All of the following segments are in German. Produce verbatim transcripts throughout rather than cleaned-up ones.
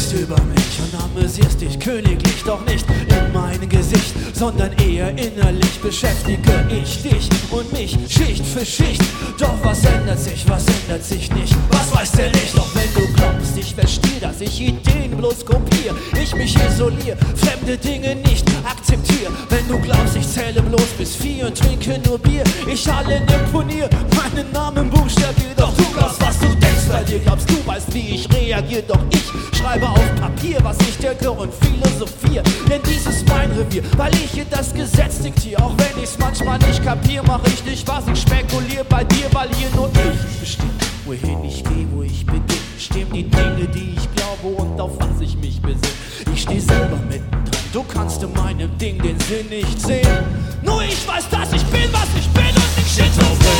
sprichst über mich und amüsierst dich königlich, doch nicht in mein Gesicht, sondern eher innerlich beschäftige ich dich und mich Schicht für Schicht. Doch was ändert sich, was ändert sich nicht? Was weiß der nicht? Doch wenn du glaubst, ich verstehe, dass ich Ideen bloß kopiere, ich mich isoliere, fremde Dinge nicht akzeptiere. Wenn du glaubst, ich zähle bloß bis vier und trinke nur Bier, ich allen imponiere, meinen Namen buchstabiere. Doch du glaubst, was du denkst, bei dir glaubst du weißt, wie ich reagiere. Doch ich schreibe auf Papier, was ich denke und philosophiere. Denn dies ist mein Revier, weil ich hier das Gesetz diktiere. Auch wenn ich's manchmal nicht kapier, mach ich nicht was, ich spekuliere bei dir, weil hier nur ich bestimme. Wohin ich gehe, wo ich beginne, stimmen die Dinge, die ich glaube und auf was ich mich besinne. Ich steh selber mittendrin, du kannst in meinem Ding den Sinn nicht sehen. Nur ich weiß, dass ich bin, was ich bin und ich schizophren.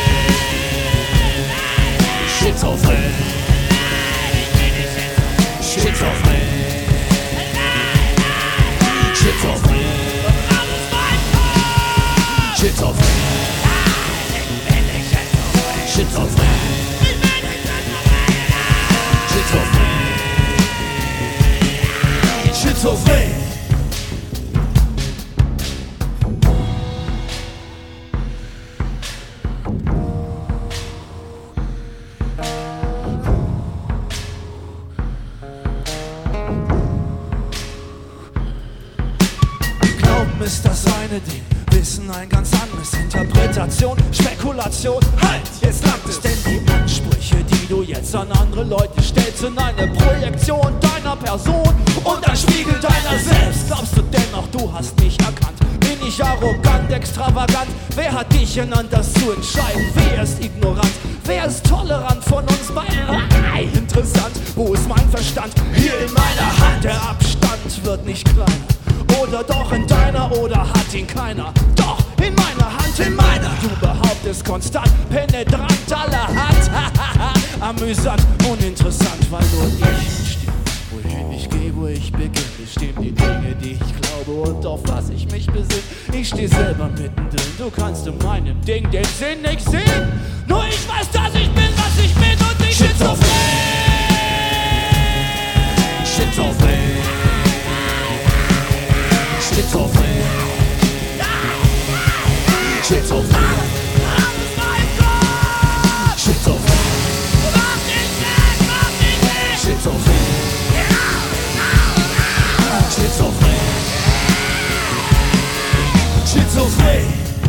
Schizophren. Schizophren. Schizophren. Schizophren. Schizophren. Schizophren. Schizophren. Glauben ist das eine Ding, Wissen ein ganz anderes. Interpretation, Spekulation, halt, jetzt langt es. Denn die Ansprüche, die du jetzt an andere Leute stellst, sind eine Projektion deiner Person und ein Spiegel deiner selbst. Glaubst du dennoch, du hast mich erkannt? Bin ich arrogant, extravagant? Wer hat dich genannt, das zu entscheiden? Wer ist ignorant? Wer ist tolerant von uns beiden? Interessant, wo ist mein Verstand? Hier in meiner Hand, der Abstand wird nicht kleiner. Oder doch in deiner, oder hat ihn keiner? Doch in meiner Hand, in meiner. Du behauptest konstant, penetrant, allerhand. Amüsant, uninteressant, weil nur ich bestimme, wohin ich gehe, wo ich beginne. Stimmen die Dinge, die ich glaube und auf was ich mich besinne. Ich steh selber mittendrin, du kannst in meinem Ding den Sinn nicht sehen. Nur ich weiß, dass ich bin, was ich bin und ich schizophren. Schizophren. Schizophren. Schizophren. Schizophren. Schizophren. Schizophren. Schizophren.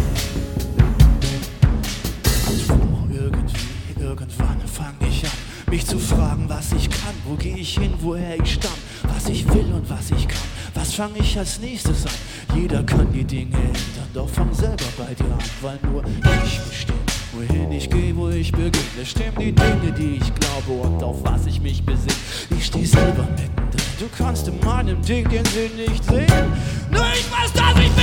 Irgendwie, irgendwann fang ich an, mich zu fragen, was ich kann, wo geh ich hin, woher ich stamm, was ich will und was ich kann. Was fang ich als nächstes an? Jeder kann die Dinge ändern, doch fang selber bei dir an, weil nur ich bestimme, wohin ich gehe, wo ich beginne. Stimmen die Dinge, die ich glaube und auf was ich mich besinne. Ich steh selber mittendrin, du kannst in meinem Ding den Sinn nicht sehen. Nur ich weiß, dass ich bin.